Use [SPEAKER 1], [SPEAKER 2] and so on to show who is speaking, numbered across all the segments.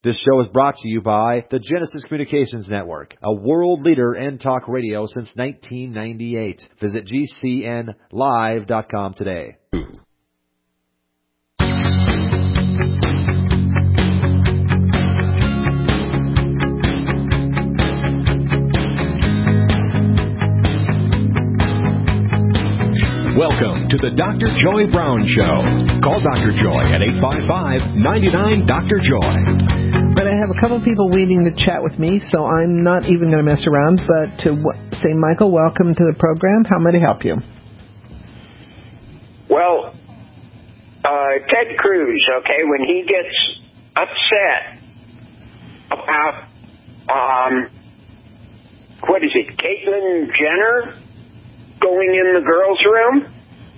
[SPEAKER 1] This show is brought to you by the Genesis Communications Network, a world leader in talk radio since 1998. Visit GCNlive.com today.
[SPEAKER 2] Welcome to the Dr. Joy Brown Show. Call Dr. Joy at 855-99-DR-JOY.
[SPEAKER 3] But I have a couple people waiting to chat with me, so I'm not even going to mess around, but to say, Michael, welcome to the program. How may I help you?
[SPEAKER 4] Well, Ted Cruz, okay, when he gets upset about, what is it, Caitlyn Jenner going in the girls' room?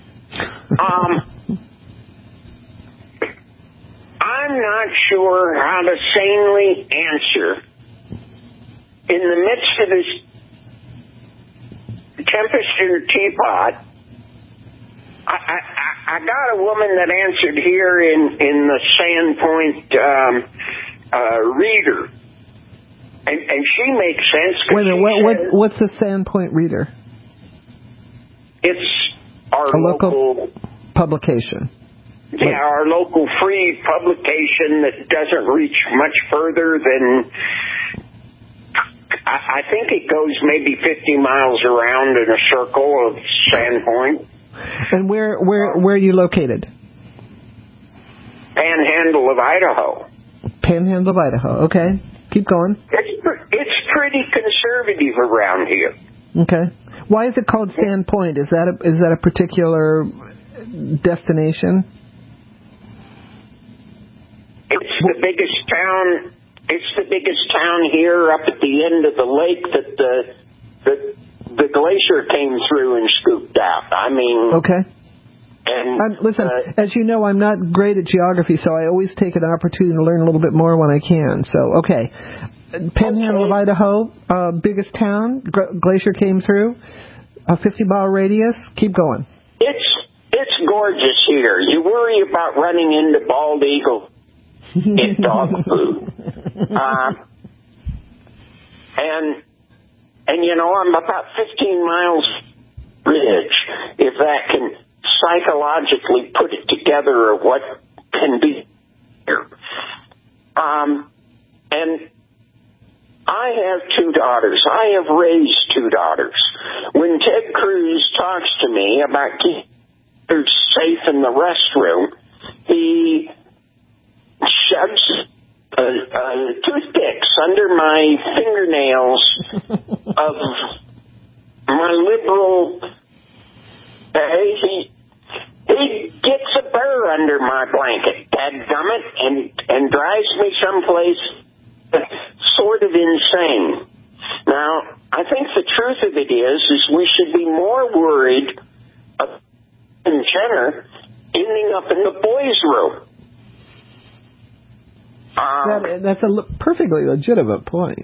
[SPEAKER 4] I'm not sure how to sanely answer in the midst of this tempest in the teapot. I got a woman that answered here in the Sandpoint reader, and she makes sense.
[SPEAKER 3] Wait a minute, what's the Sandpoint reader?
[SPEAKER 4] It's our local
[SPEAKER 3] publication.
[SPEAKER 4] Yeah, our local free publication that doesn't reach much further than, I think it goes maybe 50 miles around in a circle of Sandpoint.
[SPEAKER 3] And where are you located?
[SPEAKER 4] Panhandle of Idaho.
[SPEAKER 3] Panhandle of Idaho, okay. Keep going.
[SPEAKER 4] It's pretty conservative around here.
[SPEAKER 3] Okay. Why is it called Sandpoint? Is that a particular destination?
[SPEAKER 4] It's the biggest town. It's the biggest town here up at the end of the lake that the glacier came through and scooped out. I mean,
[SPEAKER 3] okay.
[SPEAKER 4] And
[SPEAKER 3] listen, as you know, I'm not great at geography, so I always take an opportunity to learn a little bit more when I can. So, okay. Panhandle of Idaho, biggest town, glacier came through, a 50-mile radius. Keep going.
[SPEAKER 4] It's gorgeous here. You worry about running into bald eagle in dog food. And you know, I'm about 15 miles ridge, if that can psychologically put it together of what can be here. And I have two daughters. I have raised two daughters. When Ted Cruz talks to me about keeping her safe in the restroom, he shoves toothpicks under my fingernails of my liberal. He gets a burr under my blanket, dadgummit, and drives me someplace sort of insane. Now, I think the truth of it is we should be more worried about Jenner ending up in the boys' room.
[SPEAKER 3] That's a perfectly legitimate point.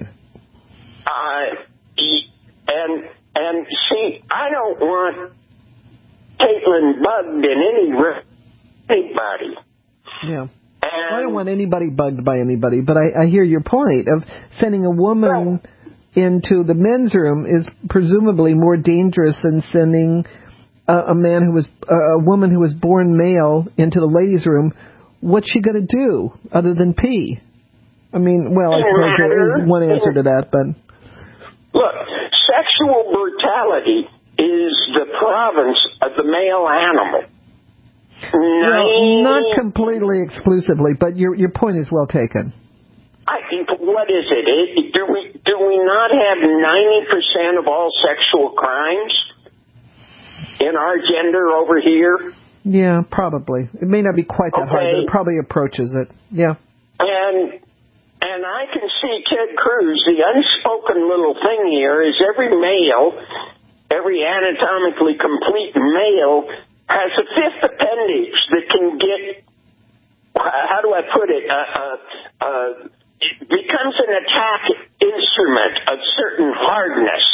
[SPEAKER 4] And see, I don't want Caitlyn bugged in anybody.
[SPEAKER 3] Yeah. I don't want anybody bugged by anybody, but I hear your point of sending a woman into the men's room is presumably more dangerous than sending a woman who was born male into the ladies' room. What's she going to do other than pee? I mean, well, I suppose there is one answer to that, but...
[SPEAKER 4] Look, sexual brutality is the province of the male animal.
[SPEAKER 3] Well, not completely exclusively, but your point is well taken.
[SPEAKER 4] I think, what is it? Do we not have 90% of all sexual crimes in our gender over here?
[SPEAKER 3] Yeah, probably. It may not be quite that hard, but it probably approaches it. Yeah.
[SPEAKER 4] And I can see Ted Cruz, the unspoken little thing here is every anatomically complete male has a fifth appendage that can get, how do I put it, it becomes an attack instrument of certain hardness.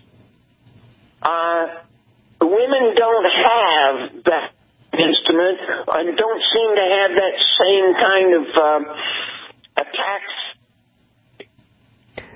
[SPEAKER 4] Women don't have that instrument and don't seem to have that same kind of attacks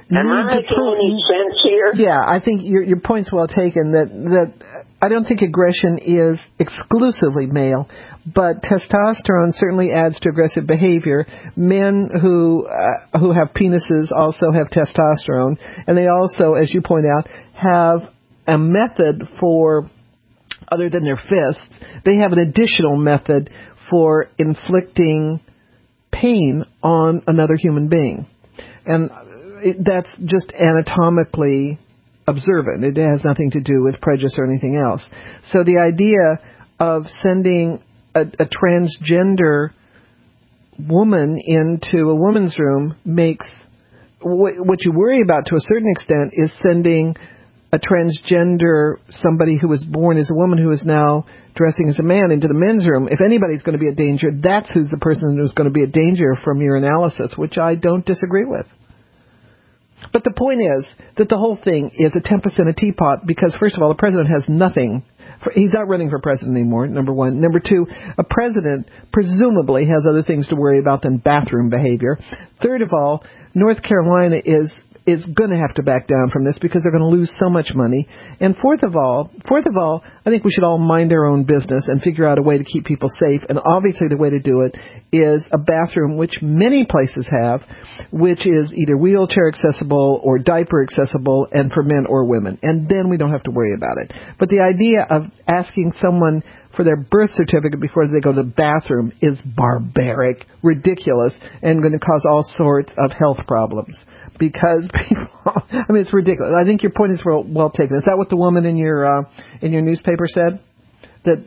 [SPEAKER 4] Am I making any sense here?
[SPEAKER 3] Yeah, I think your point's well taken. That I don't think aggression is exclusively male, but testosterone certainly adds to aggressive behavior. Men who have penises also have testosterone, and they also, as you point out, have a method for, other than their fists, they have an additional method for inflicting pain on another human being. And that's just anatomically observant. It has nothing to do with prejudice or anything else. So the idea of sending a transgender woman into a woman's room makes, what you worry about to a certain extent is sending a transgender, somebody who was born as a woman who is now dressing as a man, into the men's room. If anybody's going to be a danger, that's who's the person who's going to be a danger from your analysis, which I don't disagree with. But the point is that the whole thing is a tempest in a teapot because, first of all, the president has nothing. He's not running for president anymore, number one. Number two, a president presumably has other things to worry about than bathroom behavior. Third of all, North Carolina is going to have to back down from this because they're going to lose so much money. And fourth of all, I think we should all mind our own business and figure out a way to keep people safe. And obviously the way to do it is a bathroom, which many places have, which is either wheelchair accessible or diaper accessible, and for men or women. And then we don't have to worry about it. But the idea of asking someone for their birth certificate before they go to the bathroom is barbaric, ridiculous, and going to cause all sorts of health problems. Because people, I mean, it's ridiculous. I think your point is well taken. Is that what the woman in your newspaper said? That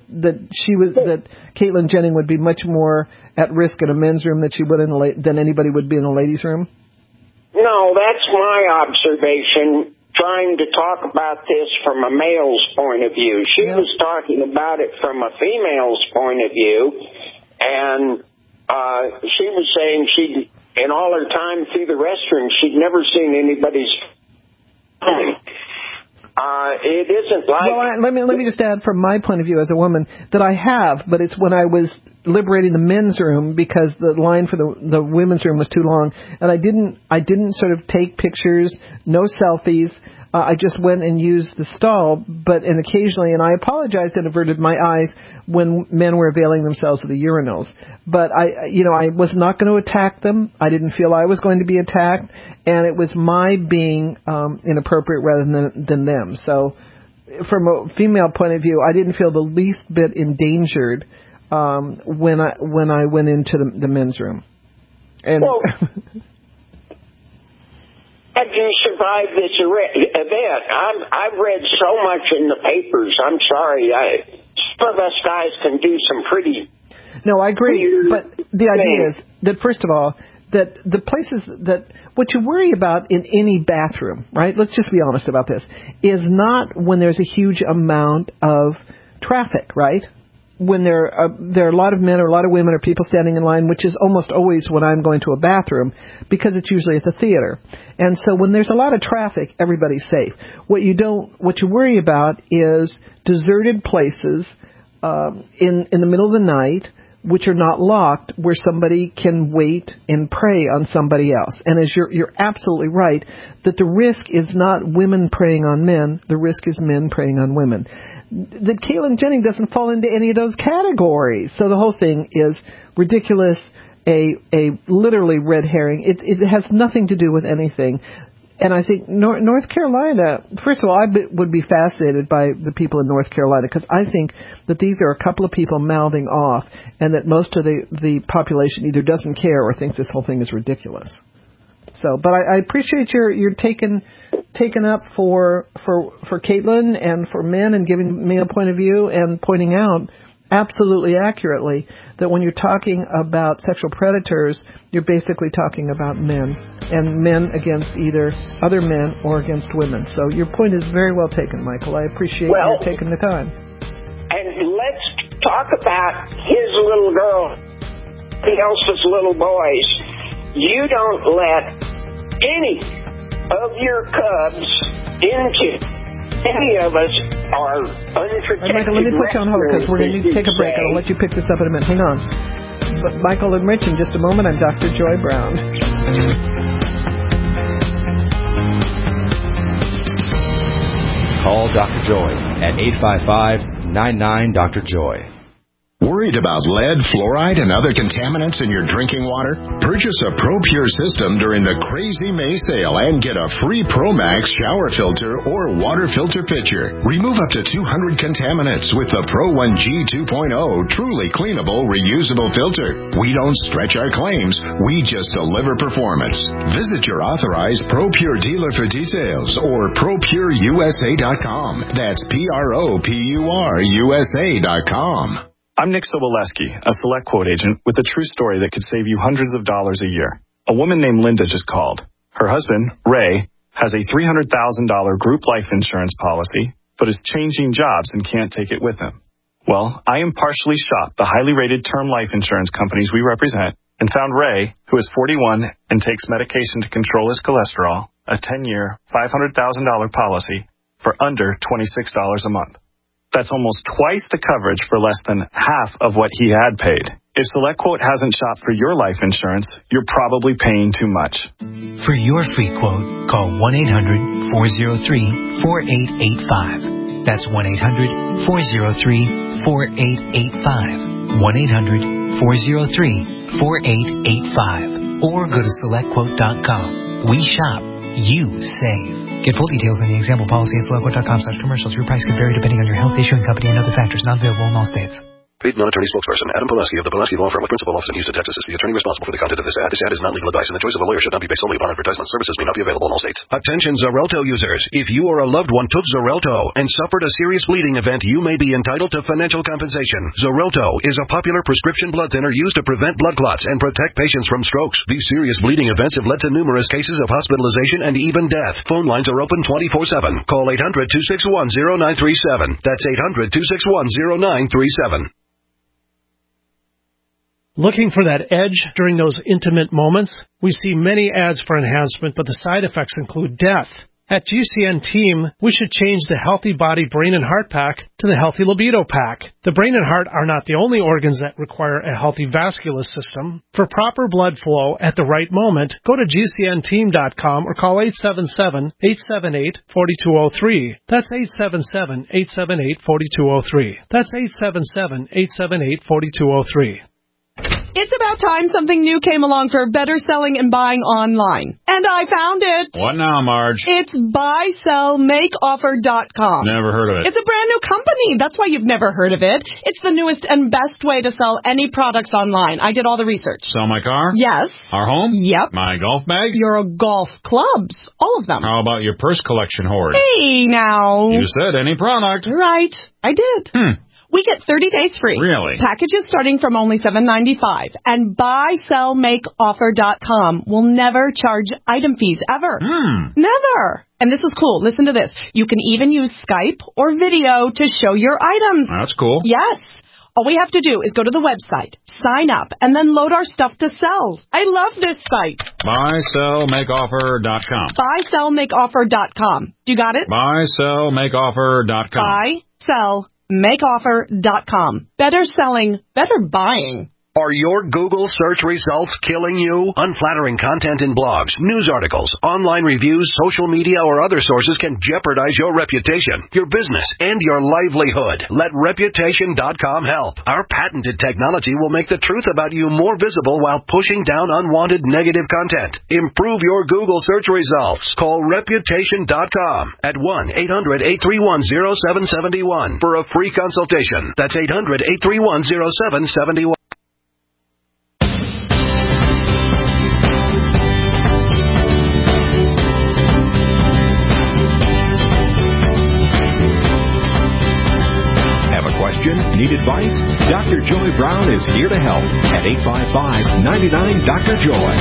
[SPEAKER 3] Caitlin Jennings would be much more at risk in a men's room than anybody would be in a ladies' room?
[SPEAKER 4] No, that's my observation. Trying to talk about this from a male's point of view. She was talking about it from a female's point of view, and she was saying in all her time through the restroom, she'd never seen anybody's. It isn't like.
[SPEAKER 3] Well, let me just add from my point of view as a woman that I have, but it's when I was liberating the men's room because the line for the women's room was too long, and I didn't sort of take pictures, no selfies. I just went and used the stall, and occasionally, and I apologized and averted my eyes when men were availing themselves of the urinals. But I was not going to attack them. I didn't feel I was going to be attacked, and it was my being inappropriate rather than them. So, from a female point of view, I didn't feel the least bit endangered when I went into the men's room. And
[SPEAKER 4] have you survived this event? I've read so much in the papers. I'm sorry. Some of us guys can do some pretty...
[SPEAKER 3] No, I agree. But the idea is that, first of all, that the places that... What you worry about in any bathroom, right? Let's just be honest about this, is not when there's a huge amount of traffic, right? When there are a lot of men or a lot of women or people standing in line, which is almost always when I'm going to a bathroom, because it's usually at the theater. And so when there's a lot of traffic, everybody's safe. What you worry about is deserted places in the middle of the night, which are not locked, where somebody can wait and prey on somebody else. And as you're absolutely right, that the risk is not women preying on men, the risk is men preying on women. That Caitlin Jennings doesn't fall into any of those categories. So the whole thing is ridiculous, a literally red herring. It has nothing to do with anything. And I think North Carolina, first of all, I would be fascinated by the people in North Carolina, because I think that these are a couple of people mouthing off, and that most of the population either doesn't care or thinks this whole thing is ridiculous. So, but I appreciate your taking up for Caitlin and for men and giving me a point of view and pointing out absolutely accurately that when you're talking about sexual predators, you're basically talking about men, and men against either other men or against women. So your point is very well taken, Michael. I appreciate you taking the time.
[SPEAKER 4] And let's talk about his little girl, the else's little boys. You don't let any of your cubs into any of us are unprotected.
[SPEAKER 3] Right, Michael, let me put you on hold because we're going to need to take a break. I'll let you pick this up in a minute. Hang on. But Michael and Rich, in just a moment, I'm Dr. Joy Brown.
[SPEAKER 1] Dr. Joy at 855-99-Dr. Joy.
[SPEAKER 2] Worried about lead, fluoride, and other contaminants in your drinking water? Purchase a ProPure system during the Crazy May sale and get a free ProMax shower filter or water filter pitcher. Remove up to 200 contaminants with the Pro 1G 2.0 truly cleanable, reusable filter. We don't stretch our claims. We just deliver performance. Visit your authorized ProPure dealer for details or ProPureUSA.com. That's ProPureUSA.com.
[SPEAKER 5] I'm Nick Soboleski, a Select Quote agent with a true story that could save you hundreds of dollars a year. A woman named Linda just called. Her husband, Ray, has a $300,000 group life insurance policy, but is changing jobs and can't take it with him. Well, I impartially shopped the highly rated term life insurance companies we represent and found Ray, who is 41 and takes medication to control his cholesterol, a 10-year, $500,000 policy for under $26 a month. That's almost twice the coverage for less than half of what he had paid. If SelectQuote hasn't shopped for your life insurance, you're probably paying too much.
[SPEAKER 6] For your free quote, call 1-800-403-4885. That's 1-800-403-4885. 1-800-403-4885. Or go to SelectQuote.com. We shop. You save. Get full details in the example policy at SelectQuote.com/commercials. Your price can vary depending on your health, issuing company, and other factors. Not available in all states.
[SPEAKER 7] Paid non-attorney spokesperson Adam Pulaski of the Pulaski Law Firm with principal office in Houston, Texas is the attorney responsible for the content of this ad. This ad is not legal advice, and the choice of a lawyer should not be based solely upon advertisement. Services may not be available in all states. Attention Xarelto users. If you or a loved one took Xarelto and suffered a serious bleeding event, you may be entitled to financial compensation. Xarelto is a popular prescription blood thinner used to prevent blood clots and protect patients from strokes. These serious bleeding events have led to numerous cases of hospitalization and even death. Phone lines are open 24/7. Call 800-261-0937. That's 800-261-0937.
[SPEAKER 8] Looking for that edge during those intimate moments? We see many ads for enhancement, but the side effects include death. At GCN Team, we should change the Healthy Body Brain and Heart Pack to the Healthy Libido Pack. The brain and heart are not the only organs that require a healthy vascular system. For proper blood flow at the right moment, go to GCNteam.com or call 877-878-4203. That's 877-878-4203. That's 877-878-4203.
[SPEAKER 9] It's about time something new came along for better selling and buying online. And I found it.
[SPEAKER 10] What now, Marge?
[SPEAKER 9] It's buysellmakeoffer.com.
[SPEAKER 10] Never heard of it.
[SPEAKER 9] It's a brand new company. That's why you've never heard of it. It's the newest and best way to sell any products online. I did all the research.
[SPEAKER 10] Sell my car?
[SPEAKER 9] Yes.
[SPEAKER 10] Our home?
[SPEAKER 9] Yep.
[SPEAKER 10] My golf bag?
[SPEAKER 9] Your golf clubs. All of them.
[SPEAKER 10] How about your purse collection hoard?
[SPEAKER 9] Hey, now.
[SPEAKER 10] You said any product.
[SPEAKER 9] Right. I did. We get 30 days free.
[SPEAKER 10] Really?
[SPEAKER 9] Packages starting from only $7.95. And buysellmakeoffer.com will never charge item fees ever. Never. And this is cool. Listen to this. You can even use Skype or video to show your items.
[SPEAKER 10] That's cool.
[SPEAKER 9] Yes. All we have to do is go to the website, sign up, and then load our stuff to sell. I love this site.
[SPEAKER 10] Buysellmakeoffer.com.
[SPEAKER 9] Buysellmakeoffer.com. You got it?
[SPEAKER 10] Buysellmakeoffer.com.
[SPEAKER 9] Buysellmakeoffer.com. Better selling, better buying.
[SPEAKER 7] Are your Google search results killing you? Unflattering content in blogs, news articles, online reviews, social media, or other sources can jeopardize your reputation, your business, and your livelihood. Let Reputation.com help. Our patented technology will make the truth about you more visible while pushing down unwanted negative content. Improve your Google search results. Call Reputation.com at 1-800-831-0771 for a free consultation. That's 800-831-0771.
[SPEAKER 2] Need advice? Dr. Joy Brown is here to help at 855-99-Dr.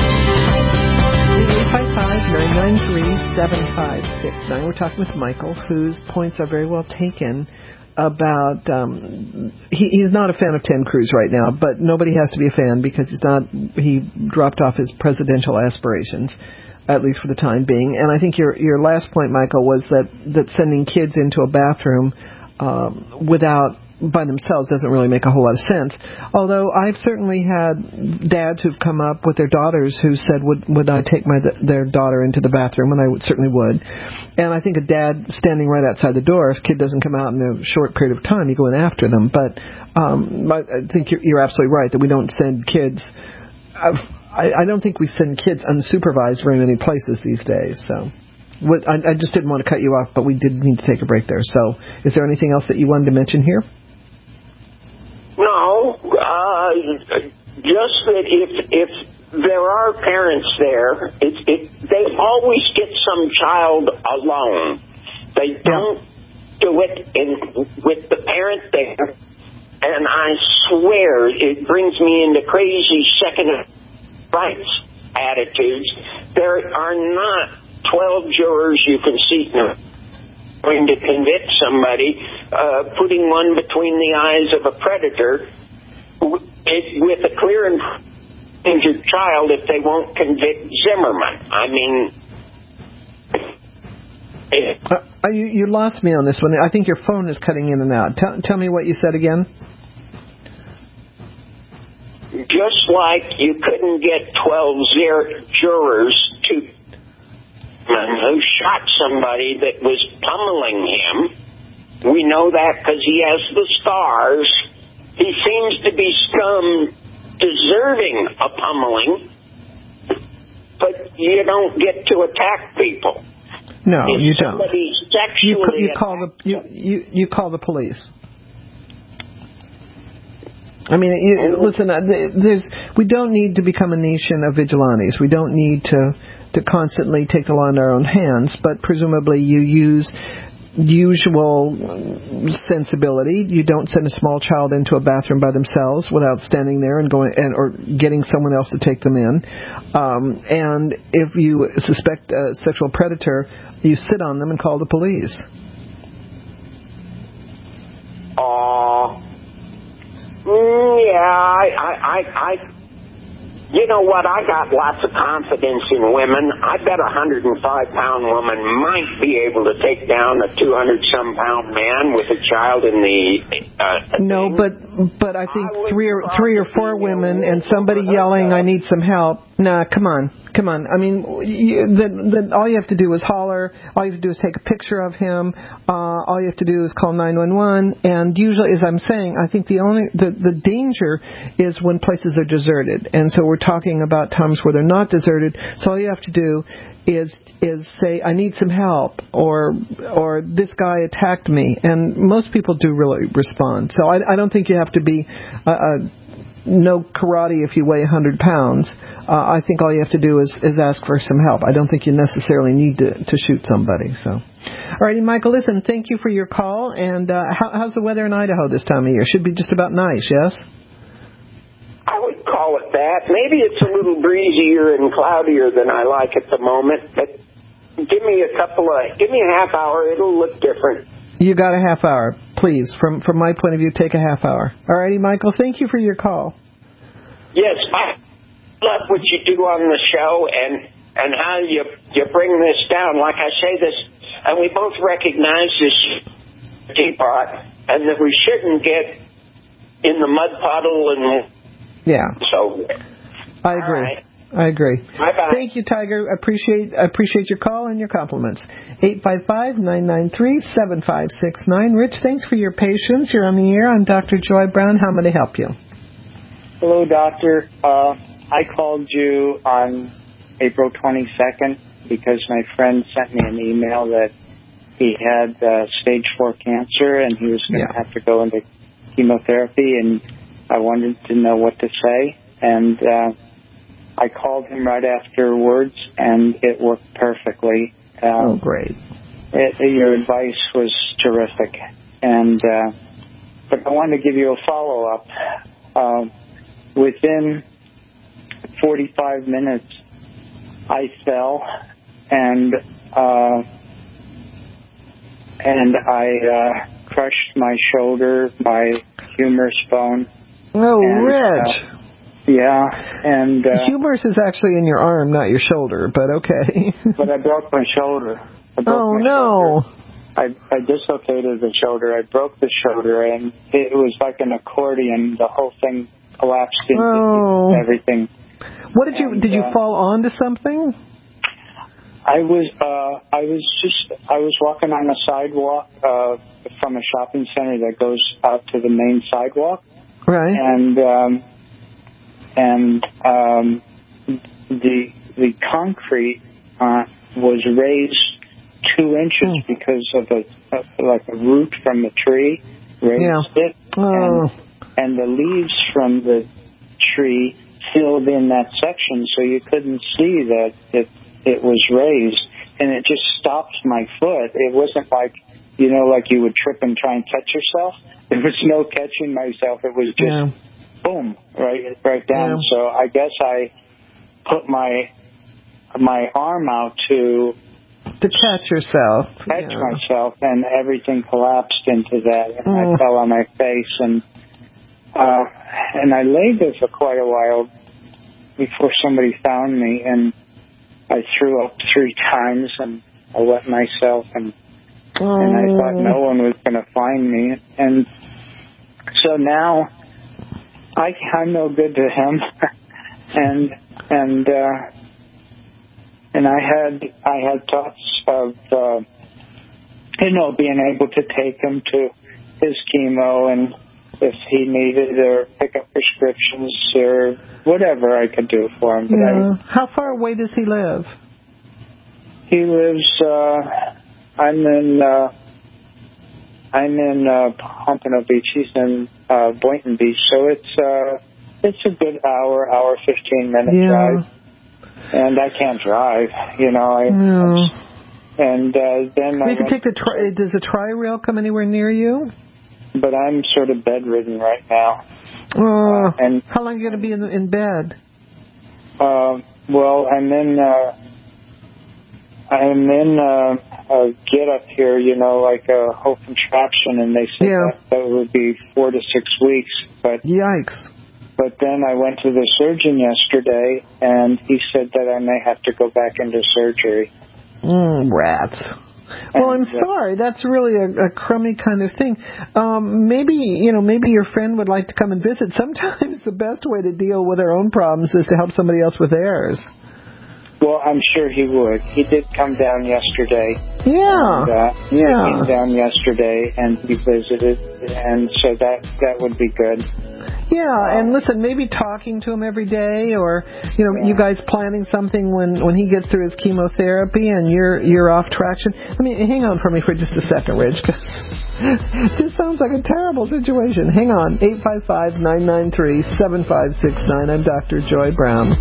[SPEAKER 2] Joy.
[SPEAKER 3] 855-993-7569. We're talking with Michael, whose points are very well taken about he's not a fan of Ted Cruz right now, but nobody has to be a fan because he dropped off his presidential aspirations, at least for the time being. And I think your last point, Michael, was that sending kids into a bathroom without by themselves doesn't really make a whole lot of sense. Although I've certainly had dads who've come up with their daughters who said, would I take their daughter into the bathroom? And I certainly would. And I think a dad standing right outside the door, if a kid doesn't come out in a short period of time, you go in after them. But I think you're absolutely right that we don't send kids. I don't think we send kids unsupervised very many places these days. So I just didn't want to cut you off, but we did need to take a break there. So is there anything else that you wanted to mention here?
[SPEAKER 4] No, just that if there are parents there, they always get some child alone. They don't do it with the parent there. And I swear it brings me into crazy second rights attitudes. There are not 12 jurors you can see going to convict somebody, putting one between the eyes of a predator with a clear and injured child if they won't convict Zimmerman. I mean...
[SPEAKER 3] You lost me on this one. I think your phone is cutting in and out. Tell me what you said again.
[SPEAKER 4] Just like you couldn't get 12 jurors who shot somebody that was pummeling him. We know that because he has the scars. He seems to be scum deserving a pummeling, but you don't get to attack people.
[SPEAKER 3] No,
[SPEAKER 4] if
[SPEAKER 3] you don't.
[SPEAKER 4] Somebody sexually
[SPEAKER 3] you call the police. I mean, listen. We don't need to become a nation of vigilantes. We don't need to constantly take the law in our own hands. But presumably, you use usual sensibility. You don't send a small child into a bathroom by themselves without standing there and going or getting someone else to take them in. And if you suspect a sexual predator, you sit on them and call the police.
[SPEAKER 4] Yeah, you know what? I got lots of confidence in women. I bet a 105-pound woman might be able to take down a 200-some-pound man with a child in the...
[SPEAKER 3] No, but I think three or four women and somebody yelling, "I need some help." Nah, come on. I mean, all you have to do is holler. All you have to do is take a picture of him. All you have to do is call 911. And usually, as I'm saying, I think the danger is when places are deserted. And so we're talking about times where they're not deserted. So all you have to do is say, "I need some help," or "This guy attacked me." And most people do really respond. So I don't think you have to be no karate if you weigh 100 pounds. I think all you have to do is ask for some help. I don't think you necessarily need to shoot somebody. So, all righty, Michael, listen, thank you for your call. And how's the weather in Idaho this time of year? Should be just about nice, yes?
[SPEAKER 4] I would call it that. Maybe it's a little breezier and cloudier than I like at the moment, but give me a half hour. It'll look different.
[SPEAKER 3] You got a half hour. Please, from my point of view, take a half hour. All righty, Michael, thank you for your call.
[SPEAKER 4] Yes, I love what you do on the show and how you bring this down. Like I say this, and we both recognize this teapot, and that we shouldn't get in the mud puddle and...
[SPEAKER 3] Yeah.
[SPEAKER 4] So,
[SPEAKER 3] I agree.
[SPEAKER 4] Right.
[SPEAKER 3] I agree.
[SPEAKER 4] Bye-bye.
[SPEAKER 3] Thank you, Tiger. I appreciate your call and your compliments. 855-993-7569. Rich, thanks for your patience. You're on the air. I'm Dr. Joy Brown. How may I help you?
[SPEAKER 11] Hello, Doctor. I called you on April 22nd because my friend sent me an email that he had stage 4 cancer and he was going to have to go into chemotherapy, and I wanted to know what to say. And I called him right afterwards, and it worked perfectly.
[SPEAKER 3] Oh, great.
[SPEAKER 11] Your advice was terrific. And but I wanted to give you a follow-up. Within 45 minutes, I fell, and I crushed my shoulder, my humerus bone.
[SPEAKER 3] Oh, Rich.
[SPEAKER 11] Yeah, and...
[SPEAKER 3] humerus is actually in your arm, not your shoulder, but okay.
[SPEAKER 11] But I broke my shoulder.
[SPEAKER 3] Shoulder.
[SPEAKER 11] I dislocated the shoulder. I broke the shoulder, and it was like an accordion. The whole thing collapsed into everything.
[SPEAKER 3] What did you fall onto something?
[SPEAKER 11] I was walking on a sidewalk from a shopping center that goes out to the main sidewalk.
[SPEAKER 3] Right.
[SPEAKER 11] And the concrete was raised 2 inches because of a root from the tree raised it, and the leaves from the tree filled in that section, so you couldn't see that it was raised, and it just stopped my foot. It wasn't like like you would trip and try and catch yourself. There was no catching myself. It was just boom, right down. So I guess I put my arm out to
[SPEAKER 3] catch yourself.
[SPEAKER 11] Catch myself, and everything collapsed into that, and I fell on my face, and I lay there for quite a while before somebody found me, and I threw up 3 times, and I wet myself, and I thought no one was going to find me, and so now I'm no good to him, and I had thoughts of being able to take him to his chemo, and if he needed, or pick up prescriptions or whatever I could do for him. But
[SPEAKER 3] how far away does he live?
[SPEAKER 11] He lives. I'm in Pompano Beach. He's in Boynton Beach, so it's a good hour 15-minute drive. And I can't drive, and then
[SPEAKER 3] you can take does the Tri-Rail come anywhere near you?
[SPEAKER 11] But I'm sort of bedridden right now.
[SPEAKER 3] And how long are you going to be in bed?
[SPEAKER 11] Well, I'm in a get up here, like a whole contraption, and they said that would be 4 to 6 weeks. But
[SPEAKER 3] yikes!
[SPEAKER 11] But then I went to the surgeon yesterday, and he said that I may have to go back into surgery.
[SPEAKER 3] Rats. Well, I'm sorry. That's really a crummy kind of thing. Maybe your friend would like to come and visit. Sometimes the best way to deal with our own problems is to help somebody else with theirs.
[SPEAKER 11] Well, I'm sure he would. He did come down yesterday. He came down yesterday, and he visited, and so that would be good.
[SPEAKER 3] Yeah, and listen, maybe talking to him every day, or you guys planning something when he gets through his chemotherapy and you're off traction. I mean, hang on for me for just a second, Rich. This sounds like a terrible situation. Hang on, 855-993-7569. I'm Dr. Joy Brown.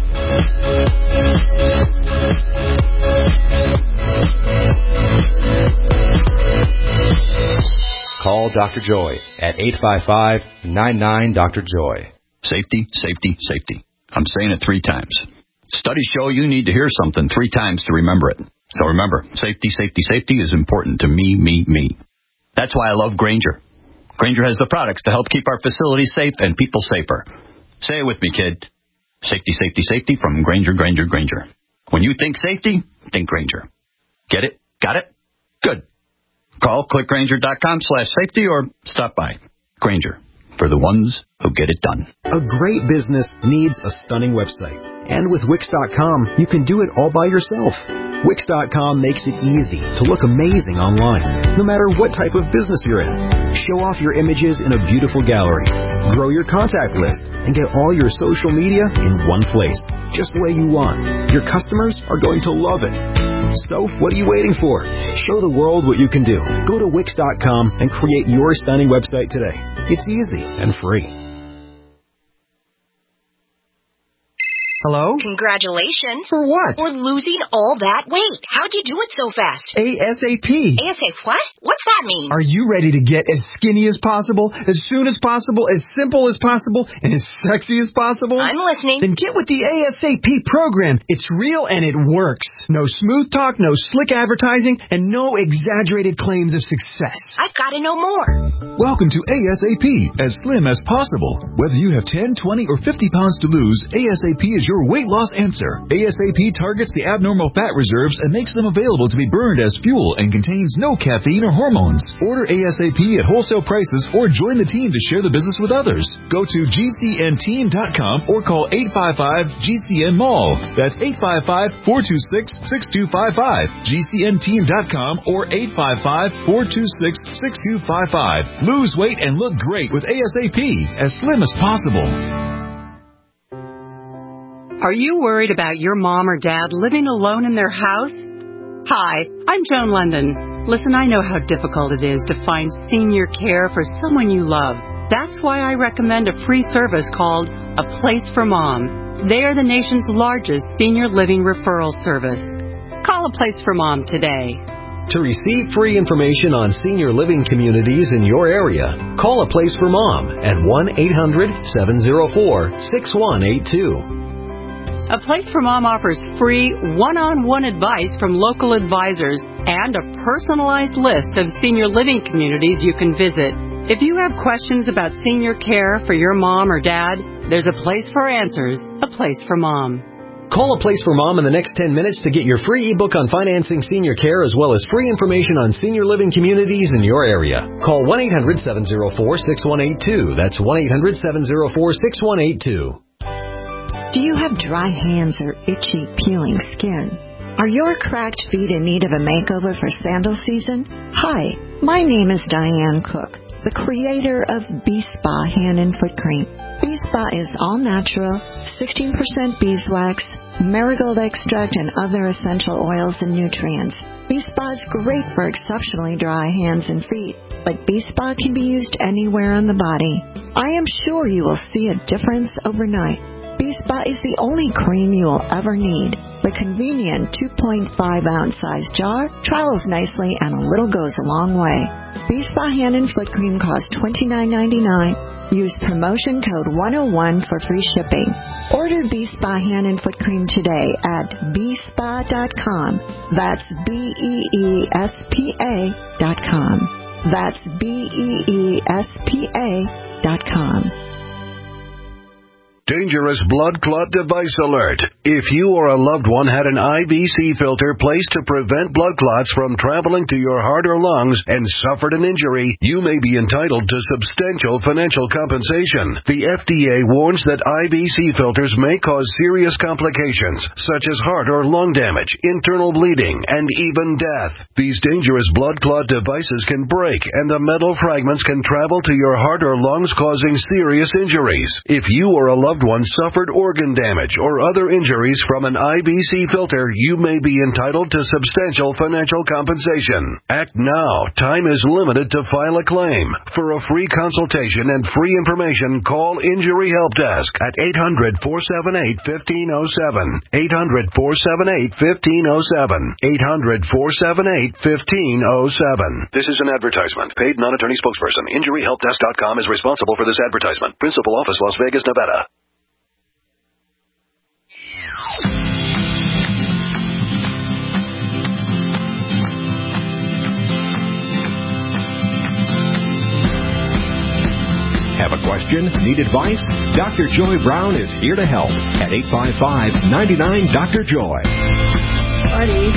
[SPEAKER 1] Call Dr. Joy at 855-99-DR-JOY.
[SPEAKER 12] Safety, safety, safety. I'm saying it 3 times. Studies show you need to hear something 3 times to remember it. So remember, safety, safety, safety is important to me. That's why I love Grainger. Grainger has the products to help keep our facilities safe and people safer. Say it with me, kid. Safety, safety, safety from Grainger, Grainger, Grainger. When you think safety, think Grainger. Get it? Got it? Good. Call clickgrainger.com/safety or stop by. Grainger, for the ones who get it done.
[SPEAKER 13] A great business needs a stunning website. And with Wix.com, you can do it all by yourself. Wix.com makes it easy to look amazing online, no matter what type of business you're in. Show off your images in a beautiful gallery. Grow your contact list and get all your social media in one place, just the way you want. Your customers are going to love it. So, what are you waiting for? Show the world what you can do. Go to Wix.com and create your stunning website today. It's easy and free.
[SPEAKER 14] Hello?
[SPEAKER 15] Congratulations.
[SPEAKER 14] For what?
[SPEAKER 15] For losing all that weight. How'd you do it so fast?
[SPEAKER 14] ASAP.
[SPEAKER 15] ASAP what? What's that mean?
[SPEAKER 14] Are you ready to get as skinny as possible, as soon as possible, as simple as possible, and as sexy as possible?
[SPEAKER 15] I'm listening.
[SPEAKER 14] Then get with the ASAP program. It's real and it works. No smooth talk, no slick advertising, and no exaggerated claims of success.
[SPEAKER 15] I've got to know more.
[SPEAKER 16] Welcome to ASAP, as slim as possible. Whether you have 10, 20, or 50 pounds to lose, ASAP is your weight loss answer. ASAP targets the abnormal fat reserves and makes them available to be burned as fuel and contains no caffeine or hormones. Order ASAP at wholesale prices or join the team to share the business with others. Go to GCNteam.com or call 855-GCN-MALL. That's 855-426-6255. GCNteam.com or 855-426-6255. Lose weight and look great with ASAP, as slim as possible.
[SPEAKER 17] Are you worried about your mom or dad living alone in their house? Hi, I'm Joan London. Listen, I know how difficult it is to find senior care for someone you love. That's why I recommend a free service called A Place for Mom. They are the nation's largest senior living referral service. Call A Place for Mom today.
[SPEAKER 13] To receive free information on senior living communities in your area, call A Place for Mom at 1-800-704-6182.
[SPEAKER 17] A Place for Mom offers free one-on-one advice from local advisors and a personalized list of senior living communities you can visit. If you have questions about senior care for your mom or dad, there's a place for answers, A Place for Mom.
[SPEAKER 13] Call A Place for Mom in the next 10 minutes to get your free ebook on financing senior care as well as free information on senior living communities in your area. Call 1-800-704-6182. That's 1-800-704-6182.
[SPEAKER 18] Do you have dry hands or itchy, peeling skin? Are your cracked feet in need of a makeover for sandal season? Hi, my name is Diane Cook, the creator of B-Spa Hand and Foot Cream. B-Spa is all natural, 16% beeswax, marigold extract, and other essential oils and nutrients. B-Spa is great for exceptionally dry hands and feet, but B-Spa can be used anywhere on the body. I am sure you will see a difference overnight. B-Spa is the only cream you will ever need. The convenient 2.5-ounce size jar travels nicely and a little goes a long way. B-Spa Hand and Foot Cream costs $29.99. Use promotion code 101 for free shipping. Order B-Spa Hand and Foot Cream today at bspa.com. That's BEESPA.com. That's BEESPA.com.
[SPEAKER 7] Dangerous blood clot device alert. If you or a loved one had an IVC filter placed to prevent blood clots from traveling to your heart or lungs and suffered an injury, you may be entitled to substantial financial compensation. The FDA warns that IVC filters may cause serious complications, such as heart or lung damage, internal bleeding, and even death. These dangerous blood clot devices can break, and the metal fragments can travel to your heart or lungs, causing serious injuries. If you or a loved one suffered organ damage or other injuries from an IVC filter, you may be entitled to substantial financial compensation. Act now. Time is limited to file a claim. For a free consultation and free information, call Injury Help Desk at 800-478-1507. 800-478-1507. 800-478-1507. This is an advertisement. Paid non-attorney spokesperson. InjuryHelpDesk.com is responsible for this advertisement. Principal office, Las Vegas, Nevada.
[SPEAKER 19] Have a question? Need advice? Dr. Joy Brown is here to help at 855-99-DR-JOY.
[SPEAKER 3] All right,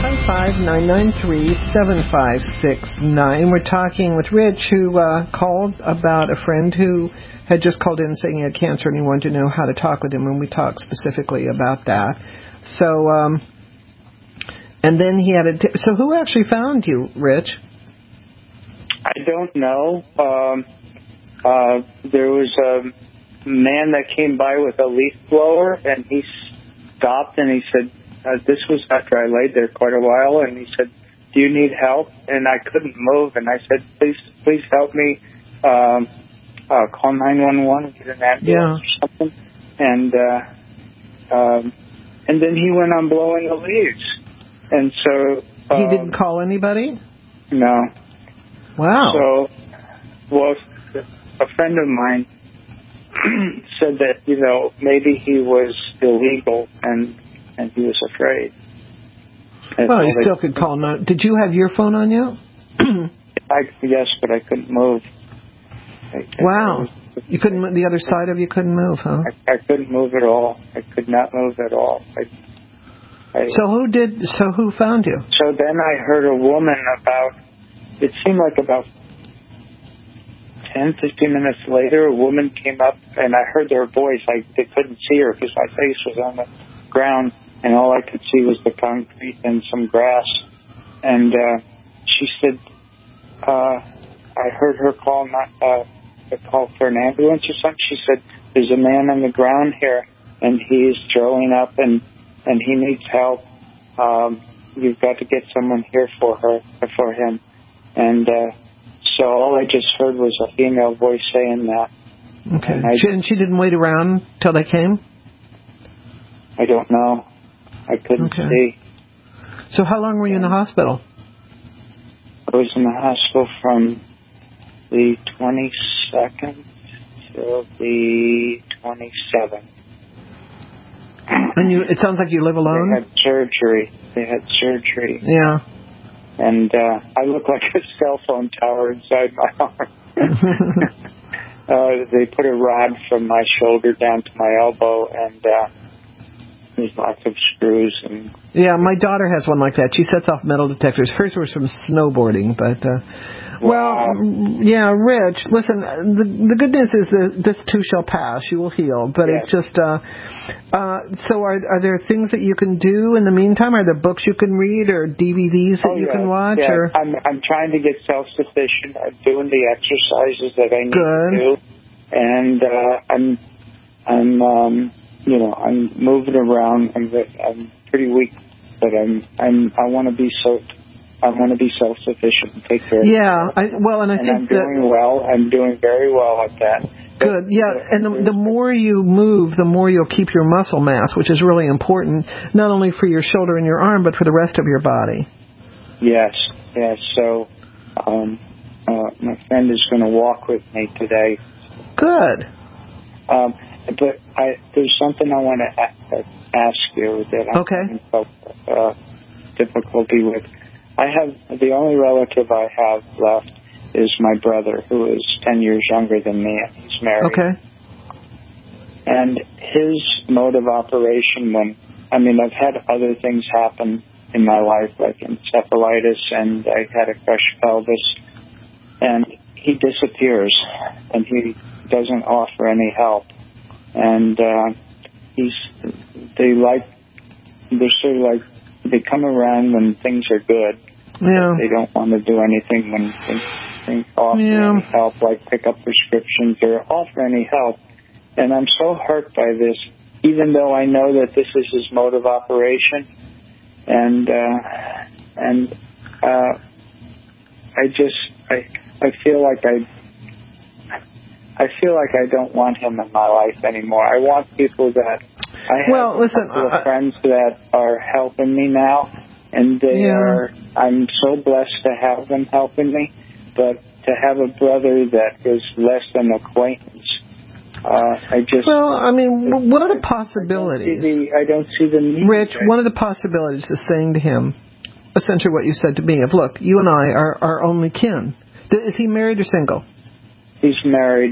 [SPEAKER 3] 855-993-7569. We're talking with Rich, who called about a friend who had just called in saying he had cancer and he wanted to know how to talk with him, and we talked specifically about that. So, and then he had so who actually found you, Rich?
[SPEAKER 11] I don't know. There was a man that came by with a leaf blower, and he stopped and he said, this was after I laid there quite a while, and he said, do you need help? And I couldn't move, and I said, please help me call 911 and get an ambulance or something. And then he went on blowing the leaves. And so...
[SPEAKER 3] he didn't call anybody?
[SPEAKER 11] No.
[SPEAKER 3] Wow.
[SPEAKER 11] So, well, a friend of mine said that, maybe he was illegal and he was afraid.
[SPEAKER 3] Well, he still could call. Did you have your phone on you?
[SPEAKER 11] Yes, but I couldn't move.
[SPEAKER 3] Wow. You couldn't move, the other side of you couldn't move, huh?
[SPEAKER 11] I couldn't move at all. I could not move at all.
[SPEAKER 3] So who found you?
[SPEAKER 11] So then I heard a woman it seemed like about 10, 15 minutes later, a woman came up, and I heard their voice. They couldn't see her because my face was on the ground, and all I could see was the concrete and some grass. And she said, I heard her call for an ambulance or something. She said, there's a man on the ground here, and he is throwing up, and he needs help. You've got to get someone here for him. And so all I just heard was a female voice saying that.
[SPEAKER 3] Okay. And she didn't wait around till they came?
[SPEAKER 11] I don't know. I couldn't see.
[SPEAKER 3] So how long were you in the hospital?
[SPEAKER 11] I was in the hospital from the 22nd till the 27th.
[SPEAKER 3] And it sounds like you live alone?
[SPEAKER 11] They had surgery.
[SPEAKER 3] Yeah.
[SPEAKER 11] And I look like a cell phone tower inside my arm. They put a rod from my shoulder down to my elbow, and there's lots of screws.
[SPEAKER 3] Yeah, my daughter has one like that. She sets off metal detectors. Hers was from snowboarding, but... yeah, Rich, listen, the good news is that this too shall pass. You will heal, but it's just... so are there things that you can do in the meantime? Are there books you can read or DVDs that you can watch?
[SPEAKER 11] Yeah.
[SPEAKER 3] Or?
[SPEAKER 11] I'm trying to get self-sufficient. I'm doing the exercises that I need to do. And I'm moving around. I'm pretty weak, but I want to be self-sufficient and take care of myself.
[SPEAKER 3] I think
[SPEAKER 11] I'm doing well. I'm doing very well at that.
[SPEAKER 3] Good, yeah, and the more you move, the more you'll keep your muscle mass, which is really important, not only for your shoulder and your arm, but for the rest of your body.
[SPEAKER 11] Yes. So my friend is going to walk with me today.
[SPEAKER 3] Good.
[SPEAKER 11] But there's something I want to ask you that I'm having difficulty with. The only relative I have left is my brother, who is 10 years younger than me, and he's married.
[SPEAKER 3] Okay.
[SPEAKER 11] And his mode of operation I've had other things happen in my life, like encephalitis, and I had a crushed pelvis, and he disappears, and he doesn't offer any help. And they come around when things are good.
[SPEAKER 3] Yeah.
[SPEAKER 11] They don't want to do anything when things offer any help, like pick up prescriptions or offer any help. And I'm so hurt by this, even though I know that this is his mode of operation. And I feel like I don't want him in my life anymore. I want people that I have a couple of friends that are helping me now, and I'm so blessed to have them helping me. But to have a brother that is less than acquaintance,
[SPEAKER 3] one of the possibilities...
[SPEAKER 11] I don't see the need.
[SPEAKER 3] Rich, one of the possibilities is saying to him, essentially what you said to me, look, you and I are only kin. Is he married or single?
[SPEAKER 11] He's married,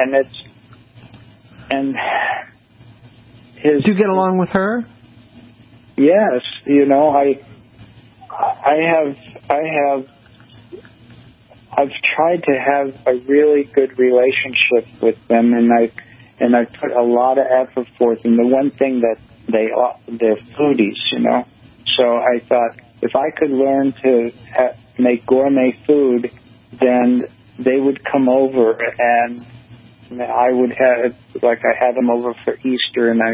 [SPEAKER 3] Do you get along with her?
[SPEAKER 11] Yes, I've tried to have a really good relationship with them, and I put a lot of effort forth. And the one thing that they're foodies, So I thought if I could learn to make gourmet food, then they would come over, and I would have, I had them over for Easter, and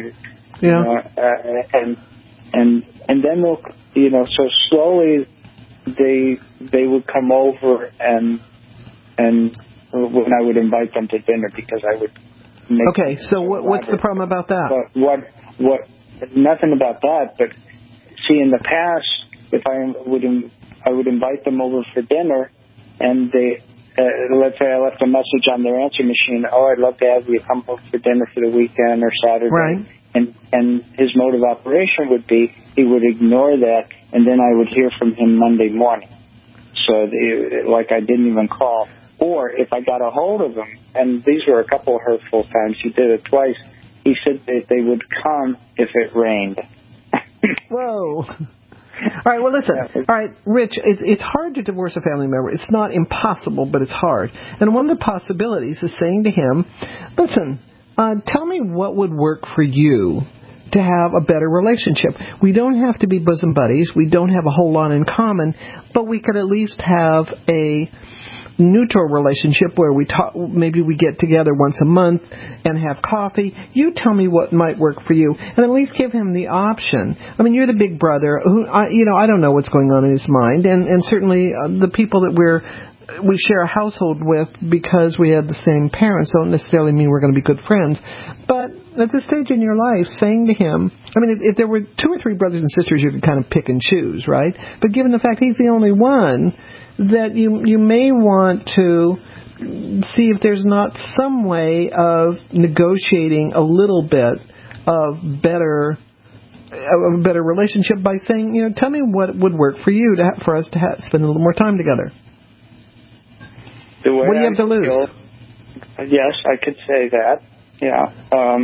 [SPEAKER 11] and then they'll, so slowly they would come over, and when I would invite them to dinner, because I would make.
[SPEAKER 3] Okay, so what's the problem about that?
[SPEAKER 11] But nothing about that. But see, in the past, if I would invite them over for dinner, and they. Let's say I left a message on their answer machine. I'd love to have you come over for dinner for the weekend or Saturday.
[SPEAKER 3] Right.
[SPEAKER 11] And his mode of operation would be he would ignore that, and then I would hear from him Monday morning. So I didn't even call. Or if I got a hold of him, and these were a couple of hurtful times, he did it twice, he said that they would come if it rained.
[SPEAKER 3] Whoa. All right, well, listen. All right, Rich, it's hard to divorce a family member. It's not impossible, but it's hard. And one of the possibilities is saying to him, listen, tell me what would work for you to have a better relationship. We don't have to be bosom buddies. We don't have a whole lot in common, but we could at least have a neutral relationship where we talk, maybe we get together once a month and have coffee. You tell me what might work for you, and at least give him the option. I mean, you're the big brother who, I don't know what's going on in his mind, and certainly the people that we share a household with because we had the same parents don't necessarily mean we're going to be good friends. But at this stage in your life, saying to him, I mean, if there were 2 or 3 brothers and sisters, you could kind of pick and choose, right? But given the fact he's the only one, that you may want to see if there's not some way of negotiating a little bit of a better relationship by saying, tell me what would work for you for us to spend a little more time together. What do you have to lose?
[SPEAKER 11] Yes, I could say that. Yeah.